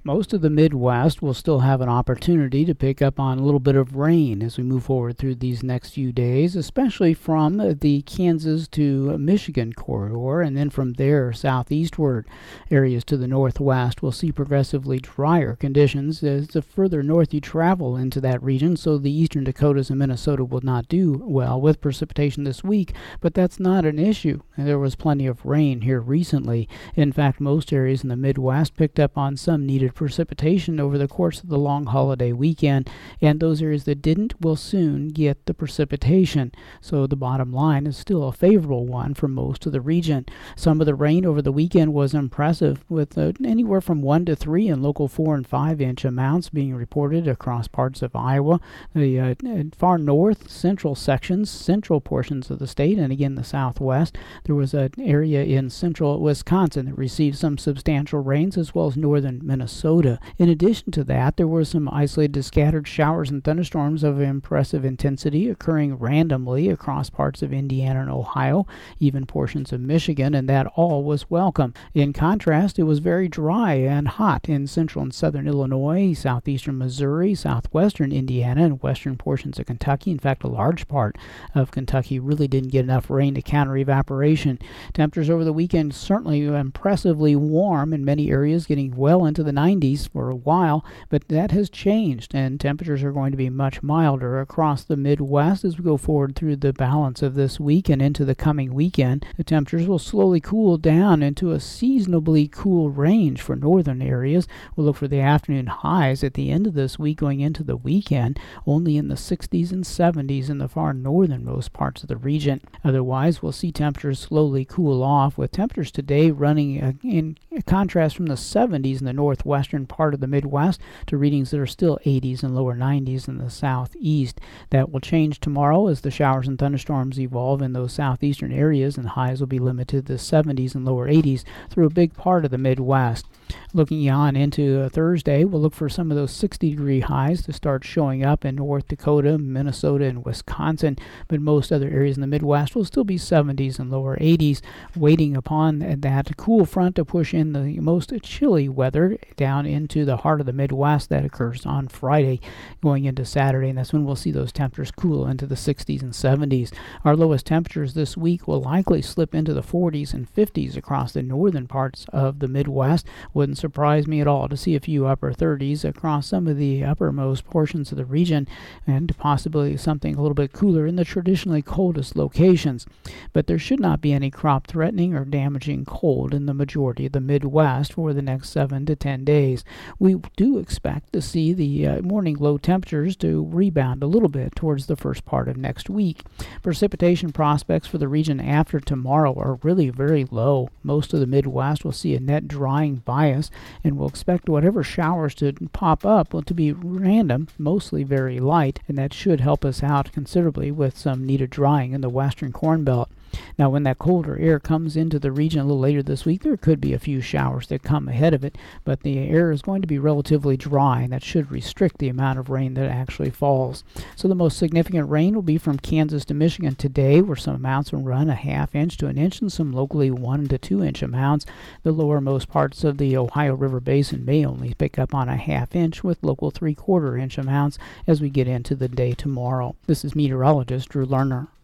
Most of the Midwest will still have an opportunity to pick up on a little bit of rain as we move forward through these next few days, especially from the Kansas to Michigan corridor, and then from there southeastward areas to the northwest will see progressively drier conditions as the further north you travel into that region. So the eastern Dakotas and Minnesota will not do well with precipitation this week, but that's not an issue. There was plenty of rain here recently. In fact, most areas in the Midwest picked up on some needed precipitation over the course of the long holiday weekend, and those areas that didn't will soon get the precipitation. So the bottom line is still a favorable one for most of the region. Some of the rain over the weekend was impressive, with anywhere from 1 to 3 and local 4 and 5 inch amounts being reported across parts of Iowa, the far north, central sections, central portions of the state, and again the southwest. There was an area in central Wisconsin that received some substantial rains, as well as northern Minnesota. In addition to that, there were some isolated scattered showers and thunderstorms of impressive intensity occurring randomly across parts of Indiana and Ohio, even portions of Michigan, and that all was welcome. In contrast, it was very dry and hot in central and southern Illinois, southeastern Missouri, southwestern Indiana, and western portions of Kentucky. In fact, a large part of Kentucky really didn't get enough rain to counter evaporation. Temperatures over the weekend certainly impressively warm in many areas, getting well into the 90s for a while, but that has changed, and temperatures are going to be much milder across the Midwest as we go forward through the balance of this week and into the coming weekend. The temperatures will slowly cool down into a seasonably cool range for northern areas. We'll look for the afternoon highs at the end of this week going into the weekend, only in the 60s and 70s in the far northernmost parts of the region. Otherwise, we'll see temperatures slowly cool off, with temperatures today running in contrast from the 70s in the northwestern part of the Midwest to readings that are still 80s and lower 90s in the southeast. That will change tomorrow as the showers and thunderstorms evolve in those southeastern areas, and highs will be limited to the 70s and lower 80s through a big part of the Midwest. Looking on into Thursday, we'll look for some of those 60-degree highs to start showing up in North Dakota, Minnesota, and Wisconsin, but most other areas in the Midwest will still be 70s and lower 80s, waiting upon that cool front to push in the most chilly weather down into the heart of the Midwest. That occurs on Friday going into Saturday, and that's when we'll see those temperatures cool into the 60s and 70s. Our lowest temperatures this week will likely slip into the 40s and 50s across the northern parts of the Midwest. Wouldn't surprise me at all to see a few upper 30s across some of the uppermost portions of the region, and possibly something a little bit cooler in the traditionally coldest locations. But there should not be any crop threatening or damaging cold in the majority of the Midwest for the next 7 to 10 days. We do expect to see the morning low temperatures to rebound a little bit towards the first part of next week. Precipitation prospects for the region after tomorrow are really very low. Most of the Midwest will see a net drying bias, and we'll expect whatever showers to pop up to be random, mostly very light, and that should help us out considerably with some needed drying in the western Corn Belt. Now, when that colder air comes into the region a little later this week, there could be a few showers that come ahead of it, but the air is going to be relatively dry, and that should restrict the amount of rain that actually falls. So the most significant rain will be from Kansas to Michigan today, where some amounts will run a ½ inch to an inch, and some locally 1 to 2 inch amounts. The lowermost parts of the Ohio River Basin may only pick up on a ½ inch, with local 3/4 inch amounts as we get into the day tomorrow. This is meteorologist Drew Lerner.